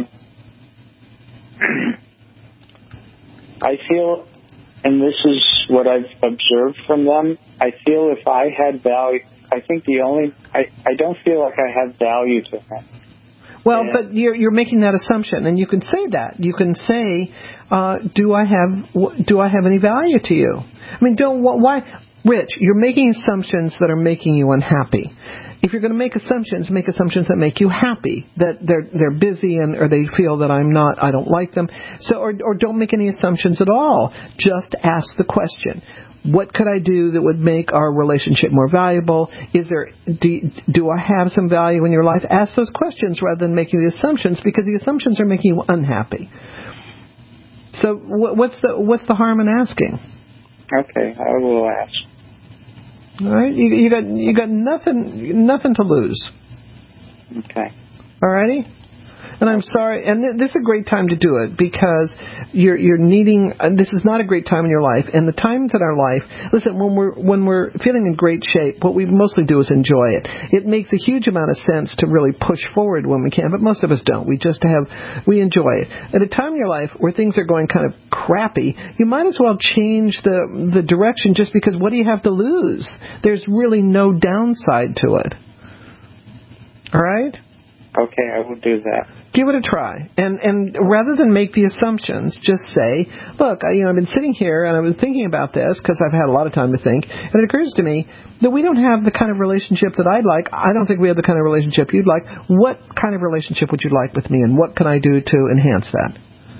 [SPEAKER 11] I feel, and this is what I've observed from them, I feel if I had value, I don't feel like I have value to them.
[SPEAKER 3] Well, but you're making that assumption, and you can say that. You can say, do I have any value to you? I mean, why, Rich? You're making assumptions that are making you unhappy. If you're going to make assumptions that make you happy, that they're busy or they feel that I don't like them. So, or don't make any assumptions at all. Just ask the question. What could I do that would make our relationship more valuable? Do I have some value in your life? Ask those questions rather than making the assumptions, because the assumptions are making you unhappy. So what's the harm in asking?
[SPEAKER 11] Okay, I will ask.
[SPEAKER 3] All right, you got nothing to lose.
[SPEAKER 11] Okay.
[SPEAKER 3] All righty. And I'm sorry, and this is a great time to do it, because you're needing. This is not a great time in your life, and the times in our life. Listen, when we're feeling in great shape, what we mostly do is enjoy it. It makes a huge amount of sense to really push forward when we can, but most of us don't. We enjoy it. At a time in your life where things are going kind of crappy, you might as well change the direction, just because what do you have to lose? There's really no downside to it. All right?
[SPEAKER 11] Okay, I will do that.
[SPEAKER 3] Give it a try. And rather than make the assumptions, just say, look, I've been sitting here and I've been thinking about this because I've had a lot of time to think, and it occurs to me that we don't have the kind of relationship that I'd like. I don't think we have the kind of relationship you'd like. What kind of relationship would you like with me, and what can I do to enhance that?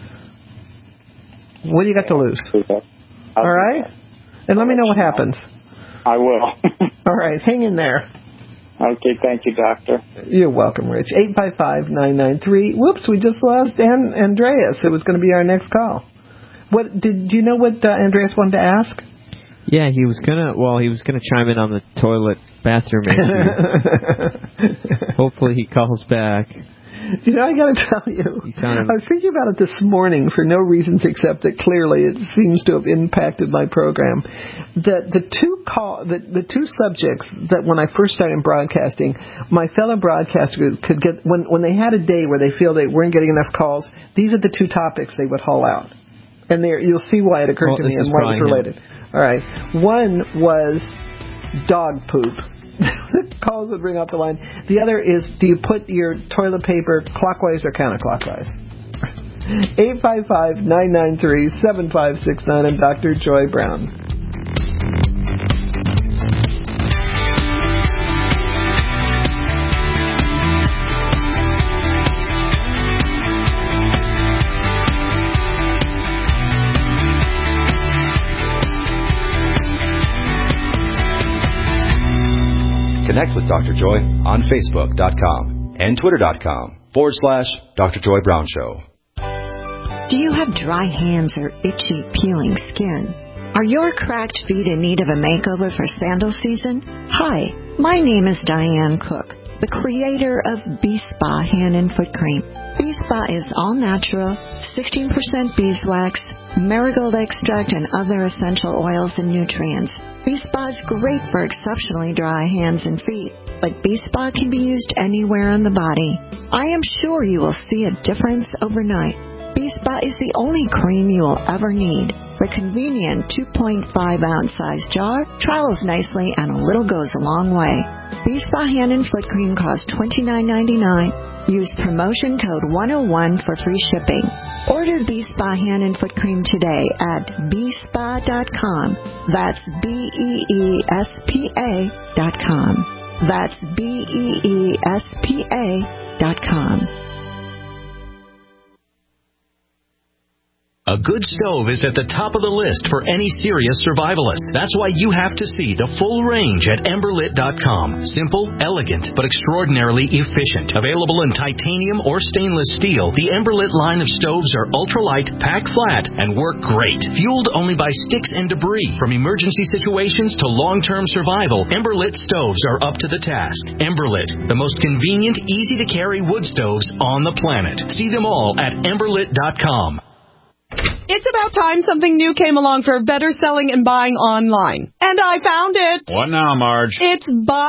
[SPEAKER 3] What do you got to lose? All right? And let me know what happens.
[SPEAKER 11] I will.
[SPEAKER 3] All right, hang in there.
[SPEAKER 11] Okay, thank you, Doctor.
[SPEAKER 3] You're welcome, Rich. 855-993. Whoops, we just lost Andreas. It was going to be our next call. Do you know what Andreas wanted to ask?
[SPEAKER 20] Yeah, he was gonna chime in on the toilet bathroom issue. Hopefully he calls back.
[SPEAKER 3] I got to tell you, I was thinking about it this morning for no reasons except that clearly it seems to have impacted my program. That the two subjects that when I first started broadcasting, my fellow broadcasters could get, when they had a day where they feel they weren't getting enough calls, these are the two topics they would haul out. And you'll see why it occurred to me and why it's related. All right. One was dog poop. Calls would ring off the line. The other is, do you put your toilet paper clockwise or counterclockwise? 855-993-7569. I'm Dr. Joy Brown.
[SPEAKER 1] Connect with Dr. Joy on Facebook.com and Twitter.com/Dr. Joy Brown Show.
[SPEAKER 18] Do you have dry hands or itchy, peeling skin? Are your cracked feet in need of a makeover for sandal season? Hi, my name is Diane Cook, the creator of B-Spa Hand and Foot Cream. B-Spa is all natural, 16% beeswax, marigold extract, and other essential oils and nutrients. B-Spa is great for exceptionally dry hands and feet, but B-Spa can be used anywhere on the body. I am sure you will see a difference overnight. B-Spa is the only cream you will ever need. The convenient 2.5-ounce size jar travels nicely and a little goes a long way. B-Spa hand and foot cream costs $29.99. Use promotion code 101 for free shipping. Order B-Spa hand and foot cream today at bspa.com. That's BEESPA.com. That's BEESPA.com.
[SPEAKER 21] A good stove is at the top of the list for any serious survivalist. That's why you have to see the full range at Emberlit.com. Simple, elegant, but extraordinarily efficient. Available in titanium or stainless steel, the Emberlit line of stoves are ultralight, pack flat, and work great. Fueled only by sticks and debris. From emergency situations to long-term survival, Emberlit stoves are up to the task. Emberlit, the most convenient, easy-to-carry wood stoves on the planet. See them all at Emberlit.com.
[SPEAKER 9] It's about time something new came along for better selling and buying online. And I found it.
[SPEAKER 10] What now, Marge?
[SPEAKER 9] It's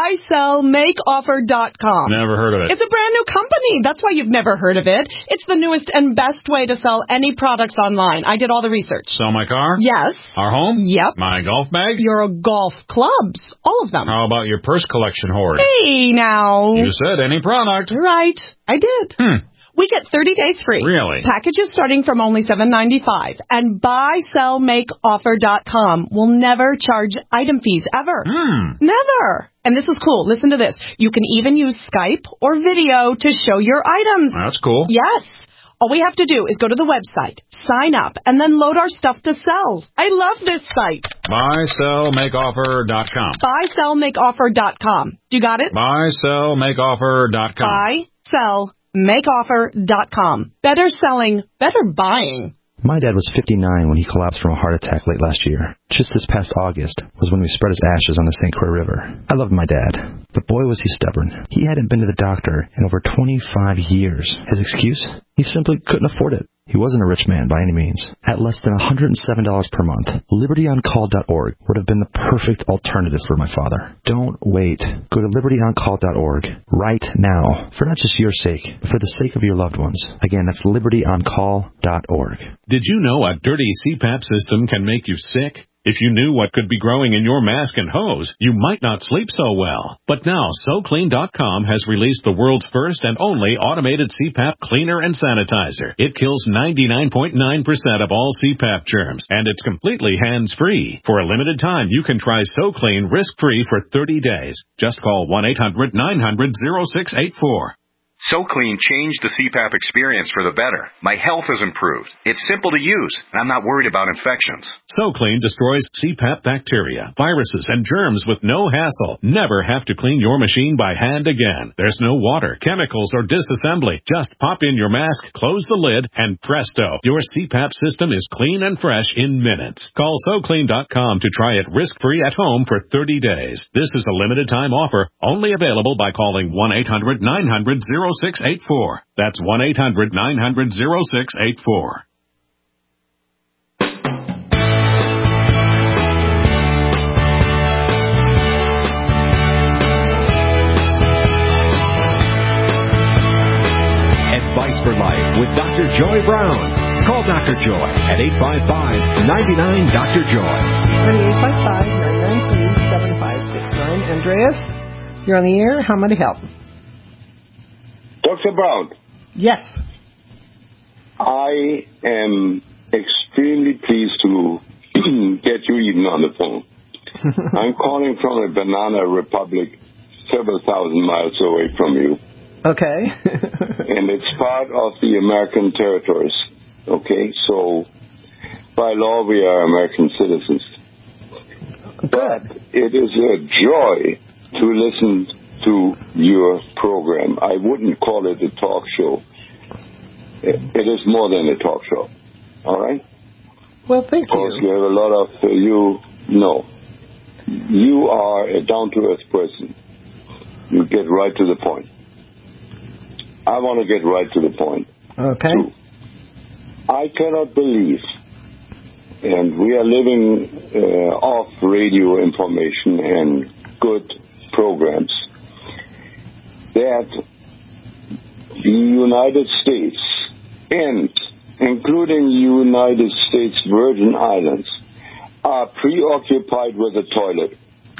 [SPEAKER 9] buysellmakeoffer.com.
[SPEAKER 10] Never heard of it.
[SPEAKER 9] It's a brand new company. That's why you've never heard of it. It's the newest and best way to sell any products online. I did all the research.
[SPEAKER 10] Sell my car?
[SPEAKER 9] Yes.
[SPEAKER 10] Our home?
[SPEAKER 9] Yep.
[SPEAKER 10] My golf bag?
[SPEAKER 9] Your golf clubs. All of them.
[SPEAKER 10] How about your purse collection hoard?
[SPEAKER 9] Hey, now.
[SPEAKER 10] You said any product.
[SPEAKER 9] Right. I did. We get 30 days free.
[SPEAKER 10] Really?
[SPEAKER 9] Packages starting from only $7.95. And buysellmakeoffer.com will never charge item fees ever. Never. And this is cool. Listen to this. You can even use Skype or video to show your items.
[SPEAKER 10] That's cool.
[SPEAKER 9] Yes. All we have to do is go to the website, sign up, and then load our stuff to sell. I love this site.
[SPEAKER 10] Buysellmakeoffer.com.
[SPEAKER 9] Buysellmakeoffer.com. You got it?
[SPEAKER 10] Buysellmakeoffer.com.
[SPEAKER 9] Buysellmakeoffer.com. Better selling, better buying.
[SPEAKER 22] My dad was 59 when he collapsed from a heart attack late last year. Just this past August was when we spread his ashes on the St. Croix River. I loved my dad, but boy was he stubborn. He hadn't been to the doctor in over 25 years. His excuse? He simply couldn't afford it. He wasn't a rich man by any means. At less than $107 per month, LibertyOnCall.org would have been the perfect alternative for my father. Don't wait. Go to LibertyOnCall.org right now, for not just your sake, but for the sake of your loved ones. Again, that's LibertyOnCall.org.
[SPEAKER 19] Did you know a dirty CPAP system can make you sick? If you knew what could be growing in your mask and hose, you might not sleep so well. But now, SoClean.com has released the world's first and only automated CPAP cleaner and sanitizer. It kills 99.9% of all CPAP germs, and it's completely hands-free. For a limited time, you can try SoClean risk-free for 30 days. Just call 1-800-900-0684.
[SPEAKER 23] SoClean changed the CPAP experience for the better. My health has improved. It's simple to use, and I'm not worried about infections.
[SPEAKER 19] SoClean destroys CPAP bacteria, viruses, and germs with no hassle. Never have to clean your machine by hand again. There's no water, chemicals, or disassembly. Just pop in your mask, close the lid, and presto, your CPAP system is clean and fresh in minutes. Call SoClean.com to try it risk-free at home for 30 days. This is a limited-time offer, only available by calling 1-800-900-0684. That's 1-800-900-0684. Advice for Life with Dr. Joy Brown. Call Dr. Joy at 855-99-DR-JOY.
[SPEAKER 3] 855-993-7569. Andreas, you're on the air. How may I help?
[SPEAKER 24] Dr. Brown.
[SPEAKER 3] Yes.
[SPEAKER 24] I am extremely pleased to get you even on the phone. I'm calling from a banana republic several thousand miles away from you.
[SPEAKER 3] Okay.
[SPEAKER 24] And it's part of the American territories. Okay, so by law we are American citizens.
[SPEAKER 3] Good.
[SPEAKER 24] But it is a joy to listen to your program. I wouldn't call it a talk show. It is more than a talk show. All right?
[SPEAKER 3] Well, thank you.
[SPEAKER 24] Of course, you have a lot of, you are a down-to-earth person. You get right to the point. I want to get right to the point.
[SPEAKER 3] Okay.
[SPEAKER 24] Too. I cannot believe and we are living off radio information and good programs, that the United States and including United States Virgin Islands are preoccupied with the toilet.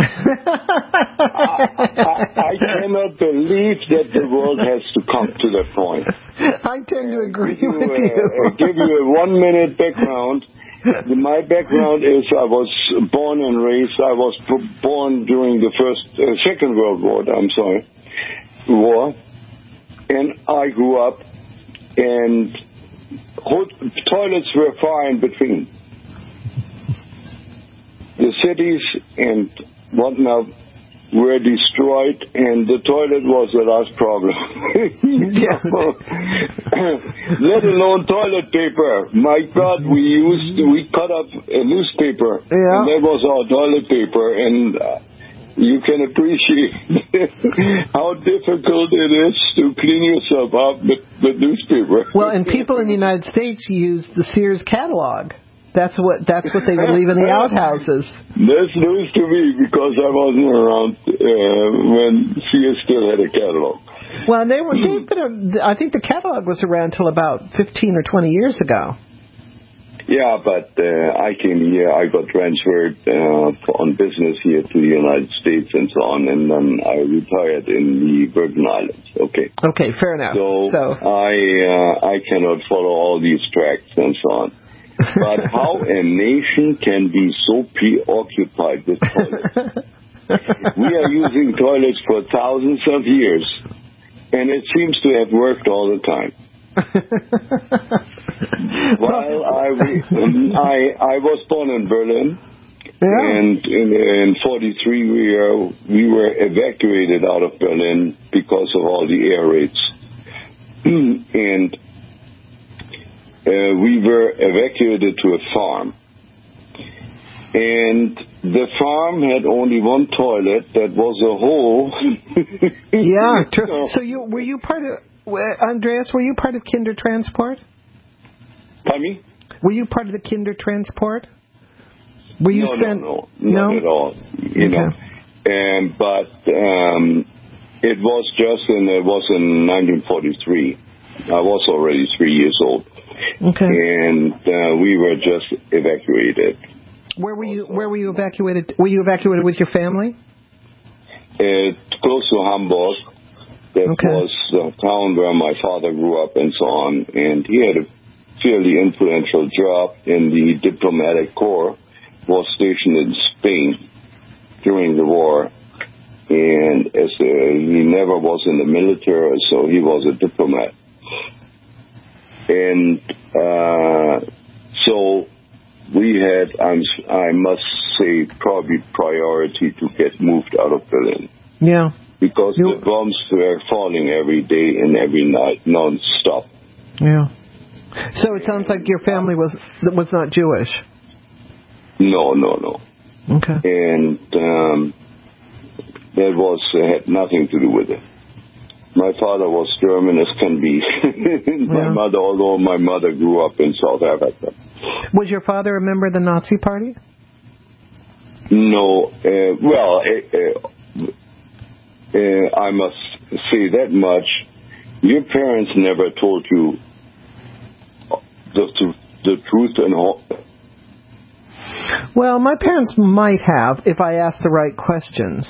[SPEAKER 24] I cannot believe that the world has to come to that point.
[SPEAKER 3] I tend to agree with you.
[SPEAKER 24] Give you a 1-minute background. My background is I was born and raised. I was born during the Second World War. War, and I grew up, and toilets were far in between. The cities and whatnot were destroyed, and the toilet was the last problem. Let alone toilet paper. My God, we cut up a newspaper, and that was our toilet paper, and you can appreciate how difficult it is to clean yourself up with newspaper.
[SPEAKER 3] Well, and people in the United States use the Sears catalog. That's what they would leave in the outhouses.
[SPEAKER 24] That's news to me because I wasn't around when Sears still had a catalog.
[SPEAKER 3] Well, I think the catalog was around till about 15 or 20 years ago.
[SPEAKER 24] Yeah, but I came here, I got transferred on business here to the United States and so on, and then I retired in the Virgin Islands. Okay.
[SPEAKER 3] Okay, fair enough.
[SPEAKER 24] So I cannot follow all these tracks and so on. But how a nation can be so preoccupied with toilets? We are using toilets for thousands of years, and it seems to have worked all the time. While I was born in Berlin, and in 43 we were evacuated out of Berlin because of all the air raids, and we were evacuated to a farm, and the farm had only one toilet that was a hole.
[SPEAKER 3] Yeah, true. So were you part of, Andreas, were you part of Kinder Transport?
[SPEAKER 24] Pardon me?
[SPEAKER 3] Were you part of the Kinder Transport? Were you
[SPEAKER 24] not at all. But it was in 1943. I was already 3 years old.
[SPEAKER 3] Okay.
[SPEAKER 24] And we were just evacuated.
[SPEAKER 3] Where were you evacuated? Were you evacuated with your family?
[SPEAKER 24] Close to Hamburg. That was the town where my father grew up and so on. And he had a fairly influential job in the diplomatic corps. Was stationed in Spain during the war. And he never was in the military, so he was a diplomat. And so we had, I must say, probably priority to get moved out of Berlin.
[SPEAKER 3] Yeah.
[SPEAKER 24] Because the bombs were falling every day and every night, non-stop.
[SPEAKER 3] Yeah. So it sounds like your family was not Jewish.
[SPEAKER 24] No.
[SPEAKER 3] Okay.
[SPEAKER 24] And that had nothing to do with it. My father was German as can be. Although my mother grew up in South Africa.
[SPEAKER 3] Was your father a member of the Nazi Party?
[SPEAKER 24] No. I must say that much. Your parents never told you the truth and all.
[SPEAKER 3] Well, my parents might have if I asked the right questions.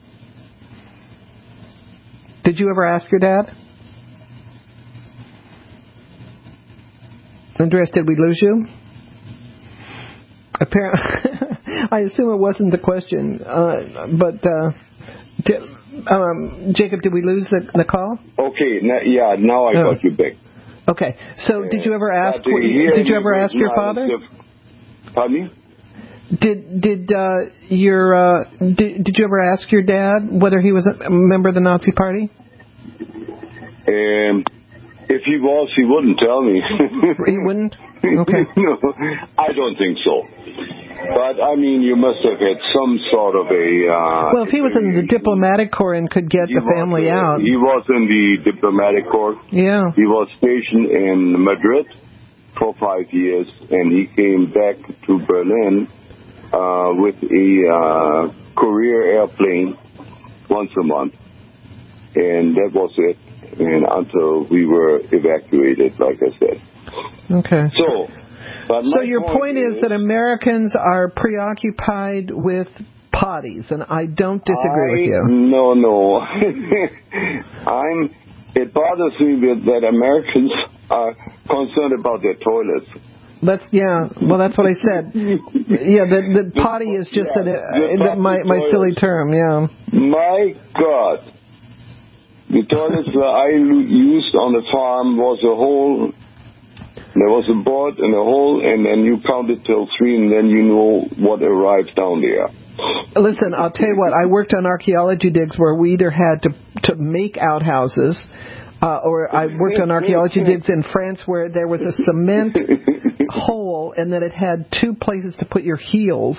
[SPEAKER 3] Did you ever ask your dad? Andreas, did we lose you? Apparently, I assume it wasn't the question. Jacob, did we lose the call?
[SPEAKER 24] Okay, now I got you back.
[SPEAKER 3] Okay, so did you ever ask? Did you ever ask your father?
[SPEAKER 24] Pardon me?
[SPEAKER 3] Did you ever ask your dad whether he was a member of the Nazi Party?
[SPEAKER 24] If he was, he wouldn't tell me.
[SPEAKER 3] He wouldn't? Okay.
[SPEAKER 24] No, I don't think so. But, I mean, you must have had some sort of a...
[SPEAKER 3] well, if he was in the diplomatic corps and could get the family out...
[SPEAKER 24] He was in the diplomatic corps.
[SPEAKER 3] Yeah.
[SPEAKER 24] He was stationed in Madrid. for 5 years, and he came back to Berlin with a Courier airplane once a month, and that was it. And until we were evacuated, like I said.
[SPEAKER 3] Okay.
[SPEAKER 24] So
[SPEAKER 3] your point is that Americans are preoccupied with potties, and I don't disagree with you.
[SPEAKER 24] No. It bothers me that Americans are concerned about their toilets.
[SPEAKER 3] That's what I said. Yeah, the potty is just my silly term, yeah.
[SPEAKER 24] My God. The toilets that I used on the farm was a hole. There was a board and a hole, and then you counted till 3, and then you know what arrives down there.
[SPEAKER 3] Listen, I'll tell you what. I worked on archaeology digs where we either had to make outhouses, or I worked on archaeology digs in France where there was a cement hole, and then it had 2 places to put your heels.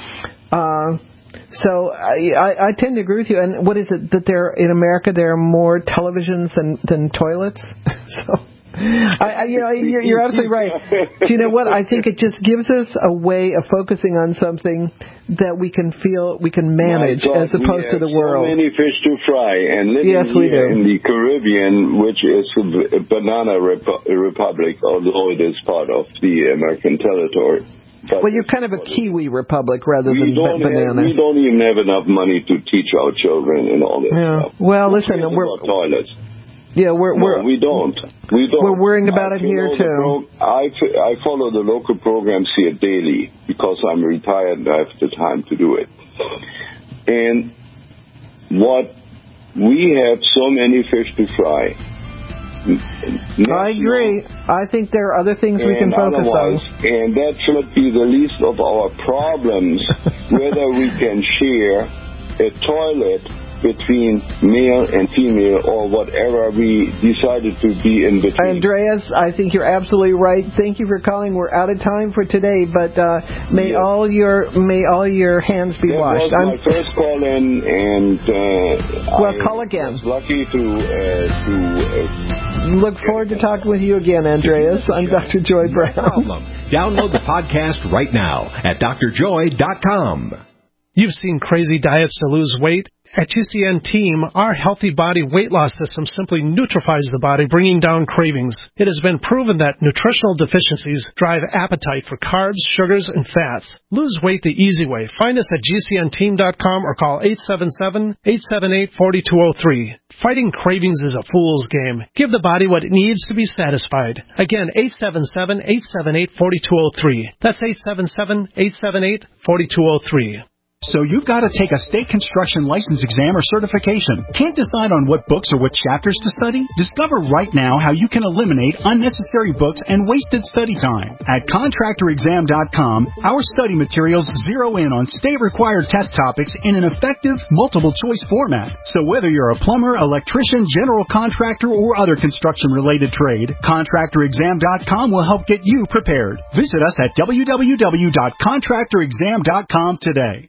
[SPEAKER 3] So I tend to agree with you. And what is it that in America there are more televisions than toilets? So you're absolutely right. Do you know what? I think it just gives us a way of focusing on something that we can feel we can manage as opposed to the world.
[SPEAKER 24] So many fish to fry, and living here in the Caribbean, which is a banana republic, although it is part of the American territory.
[SPEAKER 3] Well, you're kind of a Kiwi republic rather than banana.
[SPEAKER 24] We don't even have enough money to teach our children and all that stuff.
[SPEAKER 3] Well, listen,
[SPEAKER 24] we're toilets.
[SPEAKER 3] Yeah,
[SPEAKER 24] we don't.
[SPEAKER 3] We're worrying about it here too.
[SPEAKER 24] I follow the local programs here daily because I'm retired and I have the time to do it. And we have so many fish to fry.
[SPEAKER 3] I agree. I think there are other things we can focus on.
[SPEAKER 24] And that should be the least of our problems, whether we can share a toilet between male and female or whatever we decided to be in between.
[SPEAKER 3] Andreas, I think you're absolutely right. Thank you for calling. We're out of time for today, but may all your hands be washed.
[SPEAKER 24] That was my first call in, and
[SPEAKER 3] call again.
[SPEAKER 24] I was lucky to
[SPEAKER 3] look forward to talking with you again, Andreas. I'm Dr. Joy Brown.
[SPEAKER 2] No problem. Download the podcast right now at drjoy.com.
[SPEAKER 5] You've seen crazy diets to lose weight. At GCN Team, our healthy body weight loss system simply neutralizes the body, bringing down cravings. It has been proven that nutritional deficiencies drive appetite for carbs, sugars, and fats. Lose weight the easy way. Find us at GCNteam.com or call 877-878-4203. Fighting cravings is a fool's game. Give the body what it needs to be satisfied. Again, 877-878-4203. That's 877-878-4203.
[SPEAKER 6] So you've got to take a state construction license exam or certification. Can't decide on what books or what chapters to study? Discover right now how you can eliminate unnecessary books and wasted study time. At contractorexam.com, our study materials zero in on state-required test topics in an effective, multiple-choice format. So whether you're a plumber, electrician, general contractor, or other construction-related trade, contractorexam.com will help get you prepared. Visit us at www.contractorexam.com today.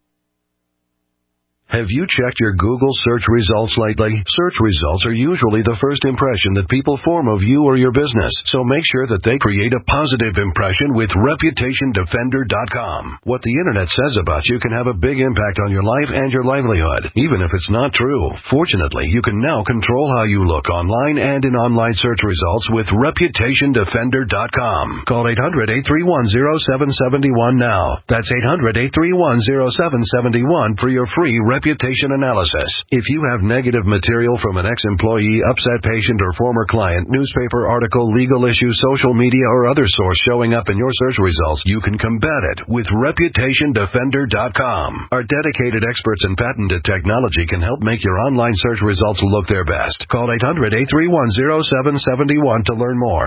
[SPEAKER 7] Have you checked your Google search results lately? Search results are usually the first impression that people form of you or your business, so make sure that they create a positive impression with ReputationDefender.com. What the Internet says about you can have a big impact on your life and your livelihood, even if it's not true. Fortunately, you can now control how you look online and in online search results with ReputationDefender.com. Call 800-831-0771 now. That's 800-831-0771 for your free reputation analysis. If you have negative material from an ex-employee, upset patient, or former client, newspaper article, legal issue, social media, or other source showing up in your search results, you can combat it with ReputationDefender.com. Our dedicated experts in patented technology can help make your online search results look their best. Call 800-831-0771 to learn more.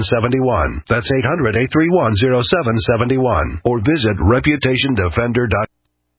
[SPEAKER 7] 800-831-0771. That's 800-831-0771. Or visit ReputationDefender.com.